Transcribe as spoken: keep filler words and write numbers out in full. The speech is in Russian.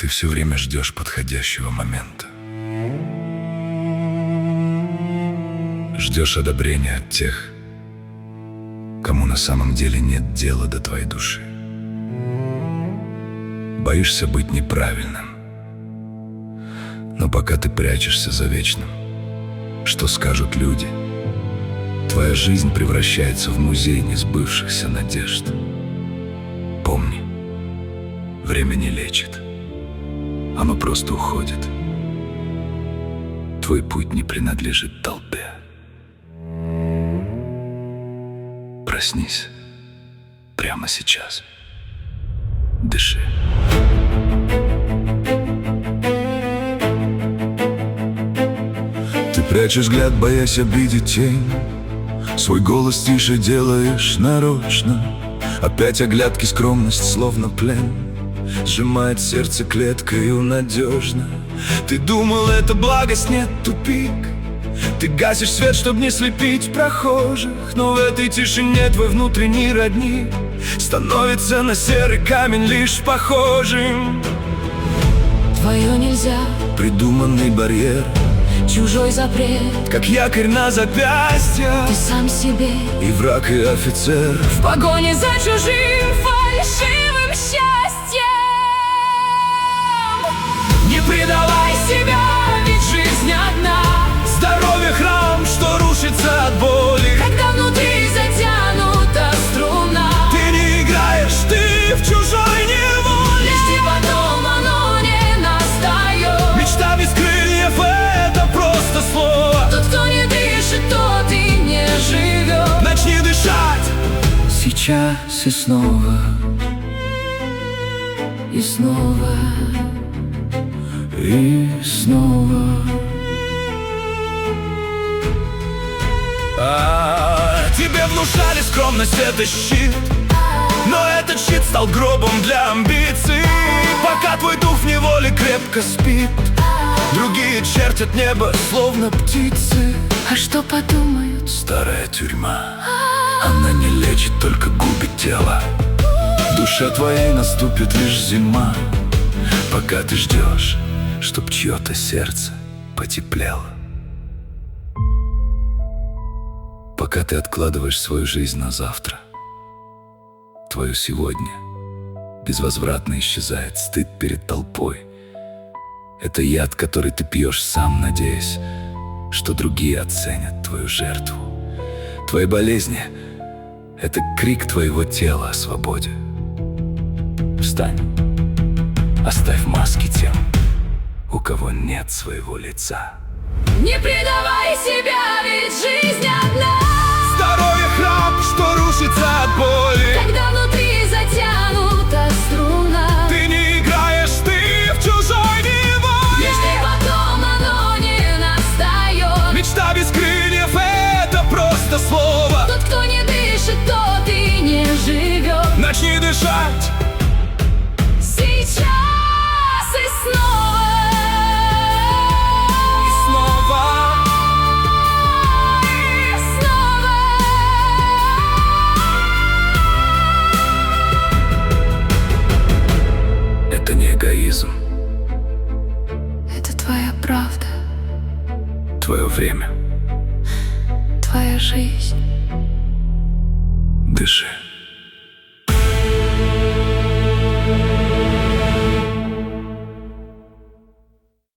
Ты все время ждешь подходящего момента. Ждешь одобрения от тех, кому на самом деле нет дела до твоей души. Боишься быть неправильным. Но пока ты прячешься за вечным, что скажут люди, твоя жизнь превращается в музей несбывшихся надежд. Помни, время не лечит, оно просто уходит. Твой путь не принадлежит толпе. Проснись прямо сейчас. Дыши. Ты прячешь взгляд, боясь обидеть тень. Свой голос тише делаешь нарочно. Опять оглядки, скромность, словно плен, сжимает сердце клеткою надежно. Ты думал, это благость, нет, тупик. Ты гасишь свет, чтоб не слепить прохожих. Но в этой тишине твой внутренний родник становится на серый камень лишь похожим. Твое нельзя, придуманный барьер, чужой запрет, как якорь на запястье. Ты сам себе и враг, и офицер в погоне за чужим фальшивым счастьем. Не предавай себя, ведь жизнь одна. Здоровье храм, что рушится от боли, когда внутри затянута струна. Ты не играешь, ты в чужой неволе. Лишь потом оно не настает. Мечта без крыльев — это просто слово. Тот, кто не дышит, тот и не живет. Начни дышать сейчас и снова, и снова, и снова. А, тебе внушали скромность — это щит, но этот щит стал гробом для амбиций. Пока твой дух в неволе крепко спит, другие чертят небо, словно птицы. А что подумают? Старая тюрьма, она не лечит, только губит тело. В душе твоей наступит лишь зима, пока ты ждешь, чтоб чье-то сердце потеплело. Пока ты откладываешь свою жизнь на завтра, твое сегодня безвозвратно исчезает. Стыд перед толпой — это яд, который ты пьешь сам, надеясь, что другие оценят твою жертву. Твои болезни — это крик твоего тела о свободе. Встань, оставь маски тем, у кого нет своего лица. Не предавай себя, ведь жизнь одна. Здоровье храм, что рушится от боли, когда внутри затянута струна. Ты не играешь, ты в чужой неволе. Лишь потом оно не настает. Мечта без крыльев — это просто слово. Тот, кто не дышит, тот и не живет. Начни дышать сейчас и снова. Это не эгоизм. Это твоя правда, Твое время. твоя жизнь. Дыши.